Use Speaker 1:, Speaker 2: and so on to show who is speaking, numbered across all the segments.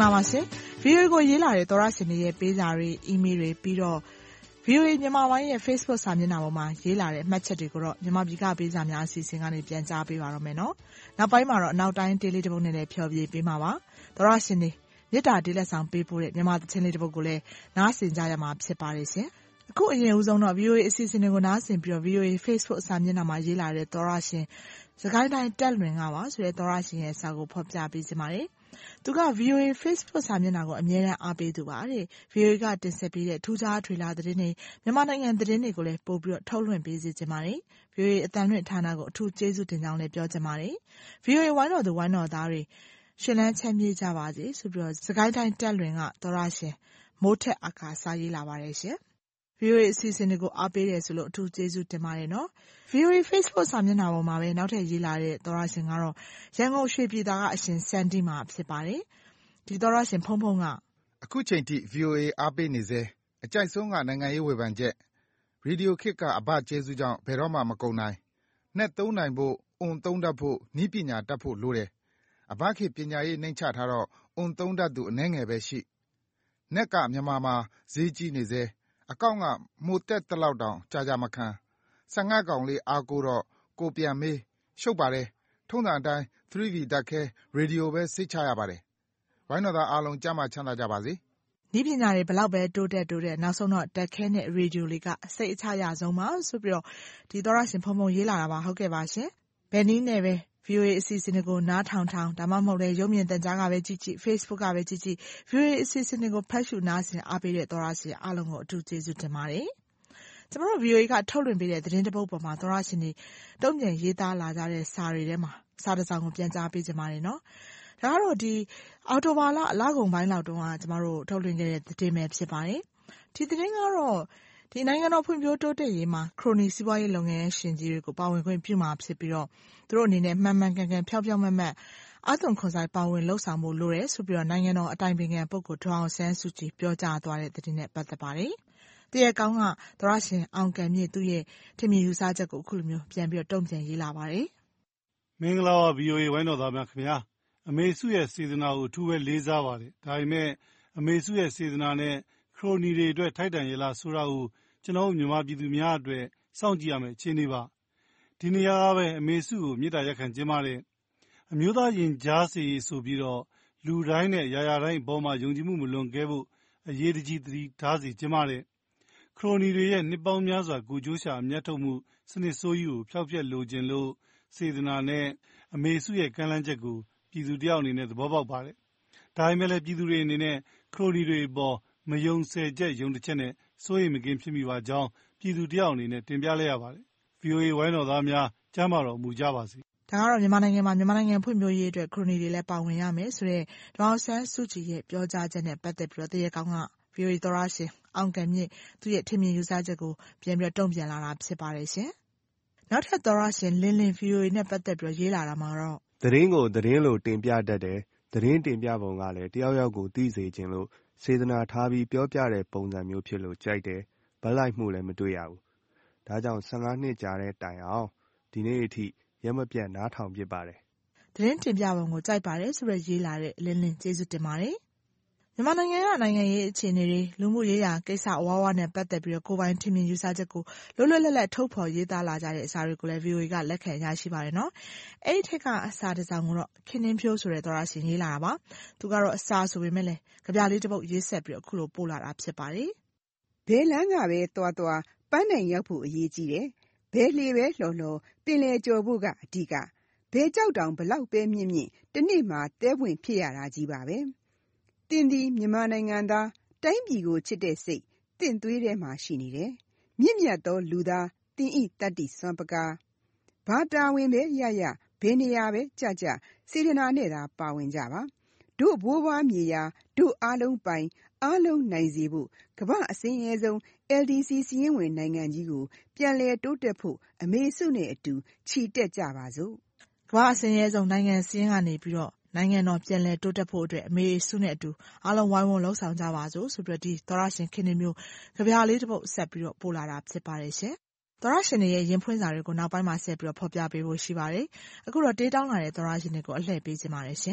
Speaker 1: ္ဂလာပါရှင် VOA ကိုရေးလာတဲ့သောရရှင်တွေရဲ့ပေးစာတွေ email တွေပြီးတော့ VOA မြန်မာပိုင်းရဲ့ Facebook စာမျက်နှာပေါ်မှာရေးလာတဲ့မှတ်ချက်တွေကိုတော့မြန်မာပြည်ကပေးစာများအစီအစဉ်ကနေပြန်ကြားပေးပါတော့မယ်နော်။နောက်ပိုင်းမှာတော့အနောက်တိုင်းဒေးလေးတစ်ပုဒ်နဲ့လည်းဖျော်ဖြေပေးမှာပါ။သောရရှင်တွေမြစ်တာဒေးလက်ဆောင်ပေးပို့တဲ့မြန်မာသချင်းလေးတစ်ပုဒ်ကိုလည်းနားဆင်ကြရမှာဖြစ်ပါတယ်ရှင်။အခုအရင်ဦးဆုံးတော့ VOA အစီအစဉ်တွေကိုနားဆင်ပြီးတော့ VOA Facebook စာမျက်နှာမှာရေးလာတဲ့သောရရှင်စကိုင်းတိုင်းတက်လွင်ကပါဆိုတဲ့သောရရှင်ရဲ့စာကိုဖော်ပြပေးခြင်းပါတယ်။သူက VOA Facebook စာမျက်နှာကိုအမြဲတမ်းအားပေးသူပါတဲ့။ VOA ကတင်ဆက်ပေးတဲ့ထူးခြားထွေလာသတင်းတွေမြန်မာနိုင်ငံသတင်းတွေကိုလည်းပို့ပြီးတော့ထုတ်လွှင့်ပေးစေချင်ပါတယ်။ VOA အတန်လွင့်ဌာနကိုအထူးကျေးဇူးတင်ကြောင်းလည်းပြောချင်ပါတယ်။ VOA ဝိုင်းတော်သူဝိုင်းတော်သားတွေရှင်လန်းချမ်းမြေ့ကြပါစေဆိုပြီးတော့စကိုင်းတိုင်းတက်လွင်ကသောရရှင်မိုးထက်အခါစာရေးလာပါတယ်ရှင်။ VOA အစီအစဉ်တွေကိုအားပေးတယ်ဆိုလို့အထူးကျေးဇူးတင်ပါတယ်နော်။ VOA Facebook စာမျက်နှာပေါ်မှာပဲနောက်ထပ်ရေးလာတဲ့သောရရှင်ကတော့ရန်ကုန်ရွှေပြည်သာကအရှင်စန်တီမှာဖြစ်ပါတယ်။ဒီသောရရှင်ဖုံဖုံက
Speaker 2: အခုချိန်ထိ VOA အားပေးနေစေအကြိုက်ဆုံးကနိုင်ငံရေးဝေဖန်ချက်ရေဒီယိုခေတ်ကအဘကျေးဇူးကြောင့်ဘယ်တော့မှမကုန်နိုင်နှက်သုံးနိုင်ဖို့အွန်သုံးတတ်ဖို့နီးပညာတတ်ဖို့လိုတယ်အဘခေတ်ပညာရေးနှိမ့်ချထားတော့အွန်သုံးတတ်သူအနှဲငယ်ပဲရှိနှက်ကမြန်မာမှာဈေးကြီးနေစေအကောင့်ကမိုတက်တလောက်တောင်ကြာမခံ15ကောင်လေးအားကိုတော့ကိုပြန်မေးရှုပ်ပါတယ်ထုံးစံအတိုင်း 3V ဓာတ်ခဲရေဒီယိုပဲစိတ်ချရပါတယ်ဝိုင်းတော်သားအားလုံးကြမ်းမှချမ်းသာကြပါစေ
Speaker 1: နီးပညာတွေဘလောက်ပဲတိုးတက်နောက်ဆုံးတော့ဓာတ်ခဲနဲ့ရေဒီယိုလေးကစိတ်အချရဆုံးပါဆိုပြီးတော့ဒီသောရရှင်ဖုံဖုံရေးလာတာပါဟုတ်ကဲ့ပါရှင်ဘယ်နည်းနဲ့ပဲ VOA အစီအစဉ်တွေကိုနားထောင်ဒါမှမဟုတ်လည်းရုပ်မြင်သံကြားကပဲကြည့် Facebook ကပဲကြည့် VOA အစီအစဉ်တွေကိုဖတ်ရှုနားဆင်အားပေးတဲ့သောရရှင်အားလုံးကိုအထူးကျေးဇူးတင်ပါတယ်ကျွန်တော်တို့ VOA ကထုတ်လွှင့်ပေးတဲ့သတင်းတစ်ပုဒ်ပေါ်မှာသောရရှင်တွေတုံ့ပြန်ရေးသားလာကြတဲ့စာတွေထဲမှာစာတစ်စောင်ကိုပြန်ကြားပေးကြပါတယ်နော်ဒါကတော့ဒီအော်တိုဘာလကုန်ပိုင်းလောက်တုန်းကကျမတို့ထုတ်လွှင့်ခဲ့တဲ့သတင်းပဲဖြစ်ပါတယ်ဒီသတင်းကတော့ဒီနိုင်ငံတော်ဖွံ့ဖြိုးတိုးတက်ရေးမှာခရိုနီစီးပွားရေးလုပ်ငန်းရှင်ကြီးတွေကိုပါဝင်ခွင့်ပြုမှာဖြစ်ပြီးတော့သူတို့အနေနဲ့မှန်မှန်ကန်ကန်ဖြောက်ဖြောက်မတ်မတ်အာသွန်ခွန်ဆိုင်ပါဝင်လှုပ်ဆောင်ဖို့လိုတယ်ဆိုပြီးတော့နိုင်ငံတော်အတိုင်ပင်ခံပုဂ္ဂိုလ်ဒေါအောင်ဆန်းစုကြည်ပြောကြားသွားတဲ့သတင်းနဲ့ပတ်သက်ပါတယ်တရက်ကောင်းကသောရရှင်အောင်ကံမြင့်သူ့ရဲ့ထင်မြင်ယူဆချက်ကိုအခုလိုမျိုးပြန်ပြီးတော့တုံ့ပြန်ရေးလာပါတယ်
Speaker 3: မင်္ဂလာပါ VOA ဝိုင်းတော်သားများခင်ဗျာအမေစုရဲ့စေတနာကိုအထူးပဲလေးစားပါတယ်ဒါပေမဲ့အမေစုရဲ့စေတနာနဲ့ခရိုနီတွေအတွက်ထိုက်တန်ရလားဆိုတာကိုကျွန်တော်မြန်မာပြည်သူများအတွက်စောင့်ကြည့်ရမယ်အခြေအနေပါဒီနေရာကပဲအမေစုကိုမြစ်တာရက်ခံခြင်းပါတယ်အမျိုးသားရင်ကြားစေဆိုပြီးတော့လူတိုင်းနဲ့ရာရာတိုင်းအပေါ်မှာယုံကြည်မှုမလွန်ကဲဖို့အရေးတကြီးသတိထားစီခြင်းပါတယ်ခရိုနီတွေရဲ့နှစ်ပေါင်းများစွာကိုကြိုးရှာအမျက်ထုတ်မှုစနစ်ဆိုးကြီးကိုဖျောက်ဖျက်လိုခြင်းလို့စေတနာနဲ့အမေစုရဲ့ကမ်းလှမ်းချက်ကိုပြည်သူတယောက်အနေနဲ့သဘောပေါက်ပါတယ်ဒါပေမဲ့လည်းပြည်သူတွေအနေနဲ့ခရိုနီတွေအပေါ်မယုံဆယ်ချက်ယုံတစ်ချက်နဲ့စိုးရိမ်မကင်းဖြစ်မိပါကြောင်းပြည်သူတယောက်အနေနဲ့တင်ပြလိုက်ရပါတယ် VOA ဝိုင်းတော်သားများကျမ်းမာတော်မူကြပါစေ
Speaker 1: ဒါကတော့မြန်မာနိုင်ငံမှာမြန်မာနိုင်ငံဖွံ့ဖြိုးရေးအတွက်ခရိုနီတွေလည်းပါဝင်ရမယ်ဆိုတဲ့ဒေါအောင်ဆန်းစုကြည်ရဲ့ပြောကြားချက်နဲ့ပတ်သက်ပြီးတော့တရက်ကောင်းက VOA သောရရှင်အောင်ကံမြင့်သူ့ရဲ့ထင်မြင်ယူဆချက်ကိုပြန်ပြီးတော့တုံ့ပြန်လာတာဖြစ်ပါတယ်ရှင်နောက်ထပ်သောရရှင်လင်းလင်း VOA နဲ့ပတ်သက်ပြီးတော့ရေးလာတာမှာတော့
Speaker 4: သတင်းကိုသတင်းလိုတင်ပြတတ်တယ်သတင်းတင်ပြပုံကလည်းတယောက်ယောက်ကိုသိစေခြင်းလို့စေတနာထားပြီးပြောပြတဲ့ပုံစံမျိုးဖြစ်လို့ကြိုက်တယ်ဗတ်လိုက်မှုလည်းမတွေ့ရဘူးဒါကြောင့်15နှစ်ကြာတဲ့တိုင်အောင်ဒီနေ့အထိရက်မပြတ်နားထောင်ဖြစ်ပါတယ်
Speaker 1: သတင်းတင်ပြပုံကိုကြိုက်ပါတယ်ဆိုတော့ရေးလာတဲ့လင်းလင်းကျေးဇူးတင်ပါတယ်မြန်မာနိုင်ငံကနိုင်ငံရေးအခြေအနေတွေလူမှုရေးရာကိစ္စအဝါးဝါနဲ့ပတ်သက်ပြီးတော့ကိုယ်ပိုင်ထင်မြင်ယူဆချက်ကိုလွတ်လွတ်လပ်လပ်ထုတ်ဖော်ရေးသားလာကြတဲ့အစာတွေကိုလည်း VOA ကလက်ခံရရှိပါတယ်နော်အဲ့ဒီထက်ကအစာတစ်စောင်ကိုတော့ခင်းနှင်းဖြိုးဆိုတဲ့သောရရှင်ရေးလာတာပါသူကတော့အစာဆိုပေမဲ့လည်းကြပြလေးတစ်ပုဒ်ရေးဆက်ပြီးတော့အခုလိုပို့လာတာဖြစ်ပါတယ်
Speaker 5: ဘယ်လမ်းကပဲသွားပန်းနိုင်ရောက်ဖို့အရေးကြီးတယ်ဘယ်လေပဲလှော်ပင်လေကျော်ဖို့ကအဓိကဘယ်ကြောက်တောင်ဘလောက်ပဲမြင့်တနေ့မှာတဲပွင့်ဖြစ်ရတာကြီးပါပဲတင်ဒီမြန်မာနိုင်ငံသားတိုင်းပြည်ကိုချစ်တဲ့စိတ်တင့်သွေးထဲမှာရှိနေတယ်မြင့်မြတ်သောလူသားတင်ဤတတ္တိစွမ်းပကားဘာတာဝန်ပဲရဘယ်နေရာပဲကြစေတနာနဲ့သာပါဝင်ကြပါတို့ဘိုးဘွားမြေယာတို့အားလုံးပိုင်အားလုံးနိုင်စေဖို့ကမ္ဘာအစင်းရဲဆုံး LDC စီးရင်ဝင်နိုင်ငံကြီးကိုပြန်လည်တိုးတက်ဖို့အမေစုနဲ့အတူခြိတက်ကြပါစို့
Speaker 1: ကမ္ဘာအစင်းရဲဆုံးနိုင်ငံစင်းကနေပြီးတော့နိုင်ငံတော်ပြန်လည်တိုးတက်ဖို့အတွက်အမေစုနဲ့အတူအားလုံးဝိုင်းဝန်းလှုပ်ဆောင်ကြပါစို့ဆိုပြီးတော့ဒီသောရရှင်ခင်းနေမျိုးကြပြလေးတစ်ပုဒ်ဆက်ပြီးတော့ပို့လာတာဖြစ်ပါတယ်ရှင်သောရရှင်တွေရဲ့ရင်ဖွင့်စာတွေကိုနောက်ပိုင်းမှာဆက်ပြီးတော့ဖော်ပြပေးဖို့ရှိပါတယ်အခုတော့တေးတောင်းလာတဲ့သောရရှင်တွေကိုအလှည့်ပေးခြင်းပါတယ်ရှင်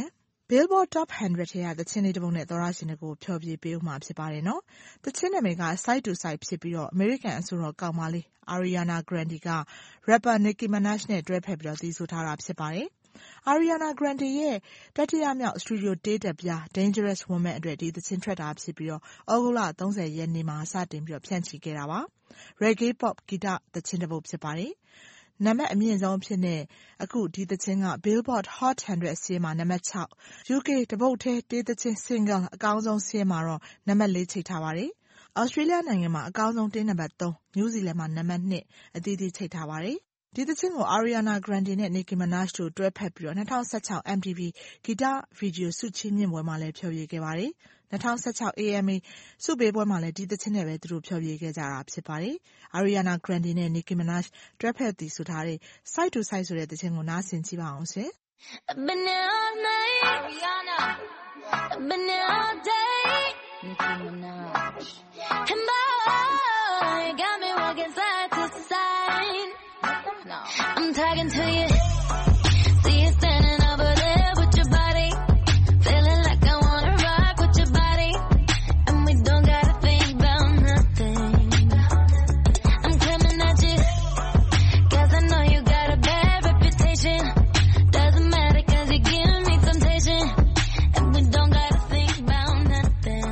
Speaker 1: Billboard Top 100 ထဲကသချင်းလေးတစ်ပုဒ်နဲ့သောတရှင်တွေကိုဖျော်ဖြေပေးဦးမှာဖြစ်ပါတယ်နော်။သချင်းနာမည်က Side to Side ဖြစ်ပြီးတော့အမေရိကန်အဆိုတော်ကောင်မလေး Ariana Grande က rapper Nicki Minaj နဲ့တွဲဖက်ပြီးတော့သီးဆိုထားတာဖြစ်ပါတယ်။ Ariana Grande ရဲ့တတိယမြောက် Studio တေးတက်ပြ Dangerous Woman အတွက်ဒီသချင်းထွက်တာဖြစ်ပြီးတော့ဩဂုတ်လ 30 ရက်နေ့မှာစတင်ပြီးတော့ဖြန့်ချီခဲ့တာပါ။ Reggae Pop ဂီတသချင်းတစ်ပုဒ်ဖြစ်ပါတယ်။နံပါတ်အမြင့်ဆုံးအဖြစ်နဲ့အခုဒီသချင်းက Billboard Hot 100 စာရင်းမှာနံပါတ် 6 UK တပုတ်ထဲတေးသချင်း single အကောင်းဆုံးစာရင်းမှာတော့နံပါတ် 4 ချိတ်ထားပါတယ်။ Australia နိုင်ငံမှာအကောင်းဆုံးတေးနံပါတ် 3 New Zealand မှာနံပါတ် 2 အသီးသီးချိတ်ထားပါတယ်။ဒီသချင်းကို Ariana Grande နဲ့ Nicki Minaj တို့တွဲဖက်ပြီးတော့2016 MTV ဂီတဗီဒီယိုဆုချီးမြှင့်ပွဲမှာလည်းဖျော်ဖြေခဲ့ပါတယ်။2016 AMA ဆုပေးပွဲမှာလည်းဒီသချင်းနဲ့ပဲသူတို့ဖျော်ဖြေခဲ့ကြတာဖြစ်ပါတယ်။ Ariana Grande နဲ့ Nicki Minaj တွဲဖက်သီးဆိုထားတဲ့ Side to Side ဆိုတဲ့သချင်းကိုနားဆင်ကြည့်ပါအောင်ရှင်။
Speaker 6: I've been here all night, Ariana. I've been here all day, Nicki Minaj. And boy, you got me walking side to side. No, I'm talking to you. See you standing over there with your body, feeling like I wanna rock with your body, and we don't gotta think about nothing. I'm coming at you, 'cause I know you got a bad reputation. Doesn't matter 'cause you give me temptation, and we don't gotta think about nothing.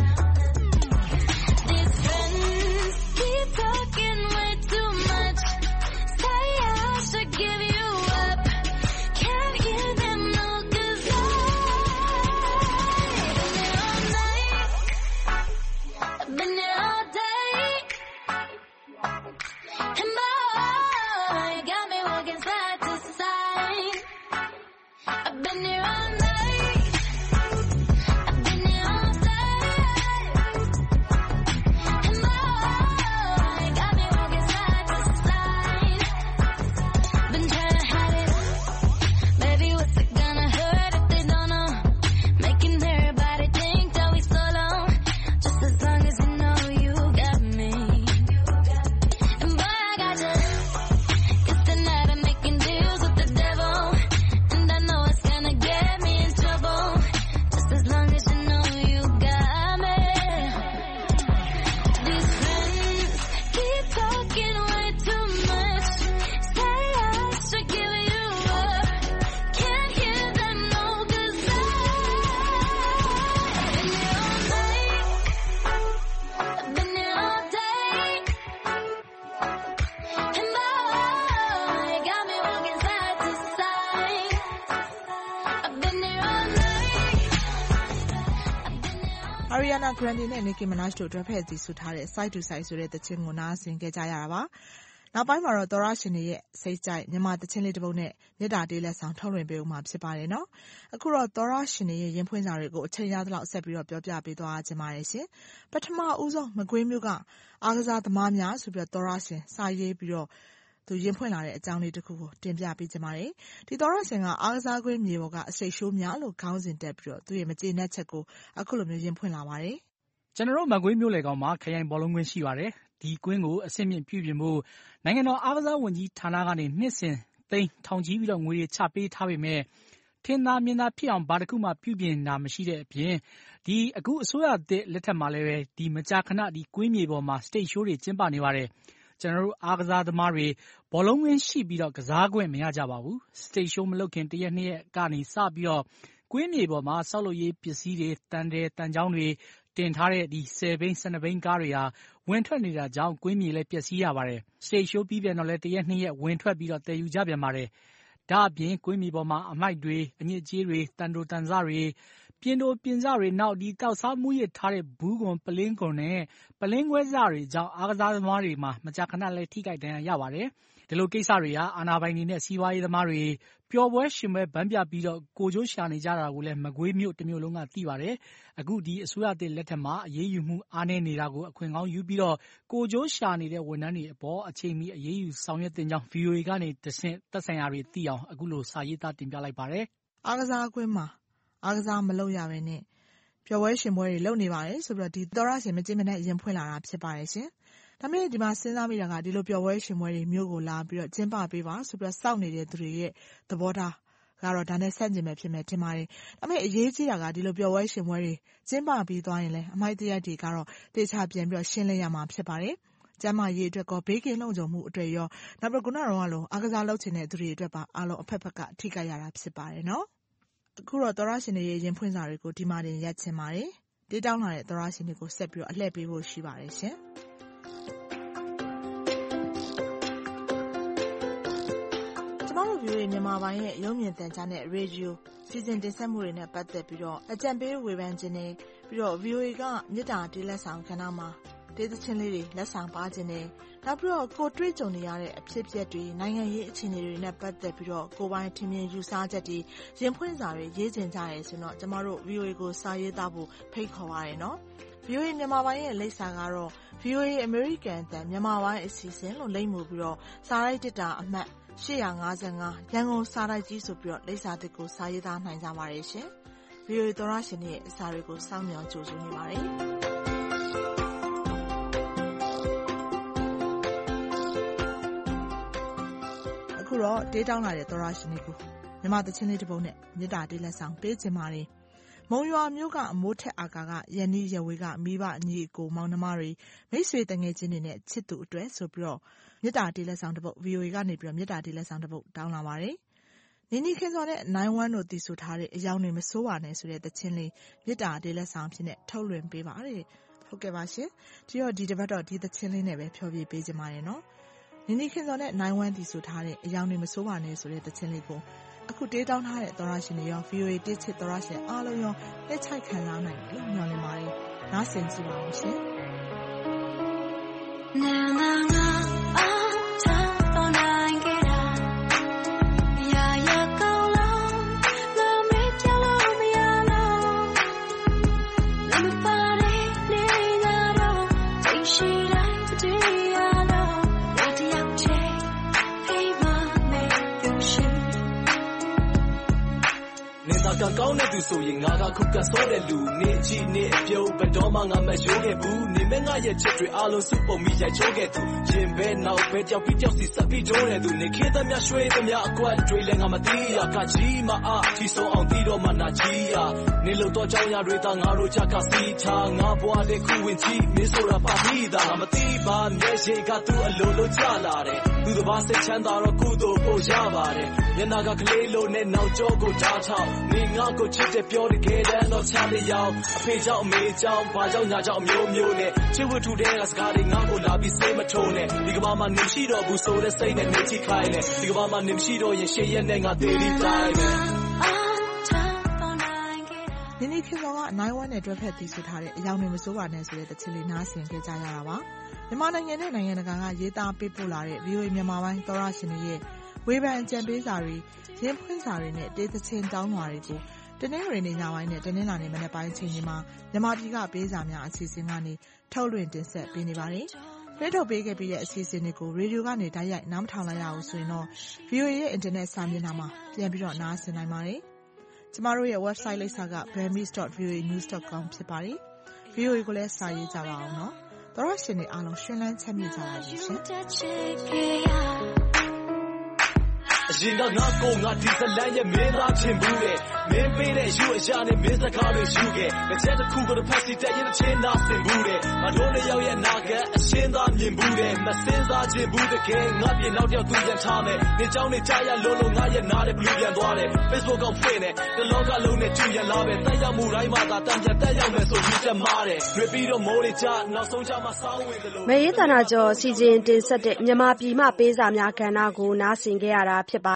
Speaker 6: These friends keep talking way too much. Say I should give you up. Can't hear them no 'cause I've been here all day. And boy, you got me walking side to side. I've been here all night. I've been here all day. And boy, you got me walking side to side. Been trying to hide it. Baby, what's it gonna hurt if they don't know? Making everybody think that we solo. Just as long as you know you got me. And boy, I got you. 'Cause tonight I'm making deals with the devil. And I know it's gonna get me in trouble. Just as long as you know you got me. These friends keep talking way too much. Say I should give you up. Can't hear them no 'cause I've been here all night. I've been here all day. And boy, you got me walking side to side. I've been here all night. I've been here all
Speaker 1: Ariana Grande နဲ့ Nicki Minaj တို့တွဲဖက်သီးဆိုထားတဲ့ Side to Side ဆိုတဲ့သချင်းကိုနားဆင်ခဲ့ကြရတာပါ။နောက်ပိုင်းမှာတော့သောတရှင်တွေရဲ့စိတ်ကြိုက်မြန်မာသချင်းလေးတစ်ပုဒ်နဲ့မေတ္တာတေးလက်ဆောင်ထုတ်လွှင့်ပေးဦးမှာဖြစ်ပါတယ်နော်။အခုတော့သောတရှင်တွေရဲ့ရင်ဖွင့်စာတွေကိုအချိန်ရသလောက်ဆက်ပြီးတော့ပြောပြပေးသွားခြင်းပါတယ်ရှင်။ပထမဦးဆုံးမကွေးမျိုးကအားကစားသမားများဆိုပြီးတော့သောတရှင်စာရေးပြီးတော့သူရင်ဖွင့်လာတဲ့အကြောင်းလေးတစ်ခုကိုတင်ပြပေးခြင်းပါတယ်။ဒီသောတရှင်ကအားကစားကွင်းမြေပေါ်ကအစိတ်ရှိုးများလို့ခေါင်းစဉ်တက်ပြီးတော့သူရဲ့မကျေနပ်ချက်ကိုအခုလိုမျိုးရင်ဖွင့်လာပါတယ်။
Speaker 7: ကျွန်တော်တို့မကွေးမြို့လေကောင်မှာခရိုင်ဘောလုံးကွင်းရှိပါတယ်။ဒီကွင်းကိုအဆင့်မြင့်ပြုပြင်ဖို့နိုင်ငံတော်အားကစားဝန်ကြီးဌာနကနေနှစ်စဉ်သိန်းထောင်ချီပြီးတော့ငွေတွေချပေးထားပေမဲ့ထင်သာမြင်သာဖြစ်အောင်ဘာတစ်ခုမှပြုပြင်တာမရှိတဲ့အပြင်ဒီအခုအစိုးရသစ်လက်ထက်မှာလည်းပဲဒီမကြာခဏဒီကွင်းမြေပေါ်မှာ stage show တွေကျင်းပနေပါတယ်။ကျွန်တော်တို့အားကစားသမားတွေဘောလုံးကွင်းရှိပြီးတော့ကစားခွင့်မရကြပါဘူး။ stage show မလုပ်ခင်တစ်ရက်နှစ်ရက်ကနေစပြီးတော့ကွင်းမြေပေါ်မှာဆောက်လုပ်ရေးပစ္စည်းတွေတန်တယ်တန်ချောင်းတွေတင်ထားတဲ့ဒီ10ဘိန်း12ဘိန်းကားတွေဟာဝင်ထွက်နေတာကြောင့်ကွင်းမြေလည်းပျက်စီးရပါတယ်။ stage show ပြီးပြန်တော့လည်းတစ်ရက်နှစ်ရက်ဝင်ထွက်ပြီးတော့တည်ယူကြပြန်ပါတယ်။ဒါအပြင်ကွင်းမြေပေါ်မှာအမိုက်တွေအညစ်အကြေးတွေတန်တိုတန်စတွေပြင်တိုပြင်စတွေနောက်ဒီတောက်စားမှုရထားတဲ့ဘူးကွန်ပလင်းကွန်နဲ့ပလင်းခွဲစတွေကြောင့်အားကစားသမားတွေမှာမကြာခဏလည်းထိခိုက်ဒဏ်ရာရပါတယ်။ဒီလိုကိစ္စတွေဟာအာဏာပိုင်တွေနဲ့စီးပွားရေးသမားတွေပျော်ပွဲရှင်ပွဲဗန်းပြပြီးတော့ကိုကျိုးရှာနေကြတာကိုလည်းမကွေးမြို့တစ်မြို့လုံးကသိပါတယ်။အခုဒီအစိုးရသစ်လက်ထက်မှာအရေးယူမှုအားနည်းနေတာကိုအခွင့်ကောင်းယူပြီးတော့ကိုကျိုးရှာနေတဲ့ဝန်ထမ်းတွေအပေါ်အချိန်မီအရေးယူဆောင်ရွက်တင်ကြောင်း VOA ကနေတဆင့်သက်ဆိုင်ရာတွေသိအောင်အခုလိုစာရေးသားတင်ပြလိုက်ပါတယ်
Speaker 1: ။အားကစားကွင်းမှာအားကစားမလုပ်ရဘဲနဲ့ပျော်ပွဲရှင်ပွဲတွေလုပ်နေပါတယ်ဆိုပြီးတော့ဒီသောရရှင်မကြင်မနဲ့ရင်ဖွင့်လာတာဖြစ်ပါတယ်ရှင်။ဒါပေမဲ့ဒီမှာစဉ်းစားမိတာကဒီလိုပျော်ပွဲရှင်ပွဲတွေမြို့ကိုလာပြီးတော့ကျင်းပပေးပါဆိုပြီးတော့စောင့်နေတဲ့သူတွေရဲ့သဘောထားကတော့ဒါနဲ့ဆန့်ကျင်မဲ့ဖြစ်မဲ့ထင်ပါတယ်။ဒါပေမဲ့အရေးကြီးတာကဒီလိုပျော်ပွဲရှင်ပွဲတွေကျင်းပပြီးသွားရင်လည်းအမိုက်တရားတွေကတော့တေချာပြန်ပြီးရှင်းလင်းရမှာဖြစ်ပါတယ်။ကျန်းမာရေးအတွက်ကောဘေးကင်းလုံခြုံမှုအတွက်ရောနောက်ပြီးခုနကတော့အားကစားလုပ်ချင်တဲ့သူတွေအတွက်ပါအားလုံးအဖက်ဖက်ကထိခိုက်ရတာဖြစ်ပါတယ်နော်။အခုတော့သောရရှင်တွေရဲ့ရင်ဖွင့်စာတွေကိုဒီမှာတင်ရက်ချင်ပါတယ်။တေးတောင်းလာတဲ့သောရရှင်တွေကိုဆက်ပြီးအလှည့်ပေးဖို့ရှိပါတယ်ရှင်။ကျမတို့ VOA မြန်မာပိုင်းရဲ့ရုပ်မြင်သံကြားနဲ့ရေဒီယိုစီစဉ်တင်ဆက်မှုတွေနဲ့ပတ်သက်ပြီးတော့အကြံပေးဝေဖန်ခြင်းတွေပြီးတော့ VOA ကမြစ်တာတေးလက်ဆောင်ကဏ္ဍမှာတေးသချင်းလေးတွေလက်ဆောင်ပါခြင်းတွေနောက်ပြီးတော့ကိုတွေ့ကြုံနေရတဲ့အဖြစ်အပျက်တွေနိုင်ငံရေးအခြေအနေတွေနဲ့ပတ်သက်ပြီးတော့ကိုပိုင်ထင်မြင်ယူဆချက်တွေရင်ဖွင့်စာတွေရေးကျင်ကြရဲဆိုတော့ကျမတို့ VOA ကိုစာရေးသားဖို့ဖိတ်ခေါ်ပါတယ်နော်။ VOA မြန်မာပိုင်းရဲ့လိပ်စာကတော့ VOA American အသံမြန်မာပိုင်းအစီအစဉ်လို့လိပ်မှုပြီးတော့စာရိုက်တစ်တာအမှတ်855ရန်ကုန်စာတိုက်ကြီးဆိုပြီးတော့လိပ်စာတစ်ကိုစာရေးသားနိုင်ကြပါတယ်ရှင်။ VOA သောရရှင်ရဲ့အစာတွေကိုစောင့်မျှော်ကြိုဆိုနေပါတယ်။အခုတော့တေးတောင်းလာတဲ့သောရရှင်တွေကိုမြန်မာသချင်းလေးတစ်ပုဒ်နဲ့မြစ်တာတေးလက်ဆောင်ပေးခြင်းပါတယ်။မုံရွာမြို့ကအမိုးထက်အာကာကရန်နီးရဝေးကမိဘအညီအကိုမောင်နှမတွေမိတ်ဆွေတငယ်ချင်းတွေနဲ့ချစ်သူအတွက်ဆိုပြီးတော့မြစ်တာတေးလက်ဆောင်တစ်ပုဒ် VOA ကနေပြီးတော့မြစ်တာတေးလက်ဆောင်တစ်ပုဒ်တောင်းလာပါတယ်။နီနီခင်စောနဲ့နိုင်ဝမ်းတို့တည်ဆိုထားတဲ့အယောင်တွေမစိုးပါနဲ့ဆိုတဲ့သချင်းလေးမြစ်တာတေးလက်ဆောင်ဖြစ်နဲ့ထုတ်လွှင့်ပေးပါတယ်။ဟုတ်ကဲ့ပါရှင်။ဒီတစ်ပတ်တော့ဒီသချင်းလေးနဲ့ပဲဖျော်ဖြေပေးကြပါရနော်။နီနီခင်စောနဲ့နိုင်ဝမ်းတည်ဆိုထားတဲ့အယောင်တွေမစိုးပါနဲ့ဆိုတဲ့သချင်းလေးကိုအခုတေးတောင်းထားတဲ့သောရရှင်တွေရော VOA တေးချစ်သောရရှင်အားလုံးရောလက်ချိုက်ခံစားနိုင်တယ်လို့မျှော်လင့်ပါတယ်။နားဆင်ကြည့်ပါဦးရှင်။
Speaker 8: ကောင်းတဲ့သူဆိုရင်ငါကခုကစောတဲ့လူနေကြည့်နေအပြုံးဘတော်မှငါမရိုးခဲ့ဘူးနေမဲ့ငါရဲ့ချစ်တွေအားလုံးစုပုံမိရိုက်ချိုးခဲ့သူရင်ပဲနောက်ပဲကြောက်ပြီးကြောက်စီဆက်ပြီးတိုးတဲ့သူနေခေသမျှရွှေသမျှအကွက်တွေလည်းငါမသိရကကြီးမအားချီဆုံးအောင်တီးတော့မှနာကြီးရနေလို့တော့ကြောင်းရတွေသာငါတို့ချကစီချာငါဘွားတဲ့ခုဝင်ကြီးမင်းဆိုတာပါပြီးသားငါမသိပါမျက်ရည်ကသူ့အလိုလိုချလာတယ်သူတစ်ပါးစိတ်ချမ်းသာတော့ကုသိုလ်ပို့ရပါတယ်မျက်နာကကလေးလိုနဲ့နောက်ကျောကိုဓာတ်ထောက်နေငါကိုချစ်တဲ့ပြောတကယ်တမ်းတော့ချတဲ့ရောက်အဖေကြောင့်အမေကြောင့်ဘာကြောင့်ညာကြောင့်မျိုးမျိုးနဲ့ချစ်ဝတ္ထုတဲ့စကားတွေငါ့ကိုလာပြီးစိတ်မထုံးနဲ့ဒီကဘာမှနေရှိတော့ဘူးဆိုတဲ့စိတ်နဲ့နေချိခိုင်းနဲ့ဒီကဘာမှနေရှိတော့ရင်ရှေ့ရက်နဲ့ငါသေးပြီးတိုင်းပဲ
Speaker 1: နီနီခင်စောကနိုင်ဝမ်းနဲ့တွဲဖက်တည်ဆိုထားတဲ့အယောင်တွေမစိုးပါနဲ့ဆိုတဲ့တချစ်လေးနားဆင်ကြကြရတာပါမြန်မာနိုင်ငံနဲ့နိုင်ငံတကာကရေးသားပေးပို့လာတဲ့ VOA မြန်မာပိုင်းသောရရှင်တွေရဲ့ဝေဖန်အကြံပေးစာတွေရင်းဖွင့်စာတွေနဲ့တေးသချင်းတောင်းလွှာတွေကိုတနင်္ဂနွေနေ့ညပိုင်းနဲ့တနင်္လာနေ့မနက်ပိုင်းအချိန်တွေမှာမြန်မာပြည်ကပေးစာများအစီအစဉ်ကနေထုတ်လွှင့်တင်ဆက်ပေးနေပါတယ်။ပြည်ထုတ်ပေးခဲ့ပြီးတဲ့အစီအစဉ်တွေကိုရေဒီယိုကနေတိုက်ရိုက်နားမထောင်လိုက်ရအောင်ဆိုရင်တော့ VOA ရဲ့ internet စာမျက်နှာမှာပြန်ပြီးတော့နားဆင်နိုင်ပါတယ်။ကျမတို့ရဲ့ website လိပ်စာက burmese.voanews.com ဖြစ်ပါတယ်။ VOA ကိုလည်းစာရေးကြပါအောင်နော်။သောရရှင်တွေအားလုံးရှင်လန်းချမ်းမြေ့ကြပါစေရှင်။
Speaker 8: အရင်ကငါကိုငါဒီဇလန်ရဲ့မင်းသားချင်ဘူးတဲ့မင်းပေးတဲ့ယူအရာနဲ့မင်းစကားတွေယူခဲ့လက်ချက်တစ်ခုကိုတစ်ဖက်စီတက်ရင်ချင်းနာဆင်ဘူးတဲ့ငါတို့လည်းရောက်ရဲ့နာကအရှင်းသားမြင်ဘူးတဲ့မစင်းစားချင်ဘူးတကယ်ငါပြင်နောက်တစ်ယောက်သူပြန်ထားမယ်နေเจ้าနေကြရလုံးငါရဲ့နားတဲ့ဘလူးပြန်သွားတယ် Facebook ကဖွင့်တယ်တလောကလုံးနဲ့ကျူရလာပဲတက်ရောက်မှုတိုင်းမှာသာတန်ပြန်တက်ရောက်မယ်ဆိုပြီးတက်မားတယ်တွေ့ပြီးတော့မိုးတွေကြနောက်ဆုံးကြမှာစောင်းဝင်တယ်လို့
Speaker 9: မရေးတနာကျော်စီစဉ်တင်ဆက်တဲ့မြန်မာပြည်မှပေးစာများကဏ္ဍကိုနားဆင်ခဲ့ရတာဖြစ်ပါ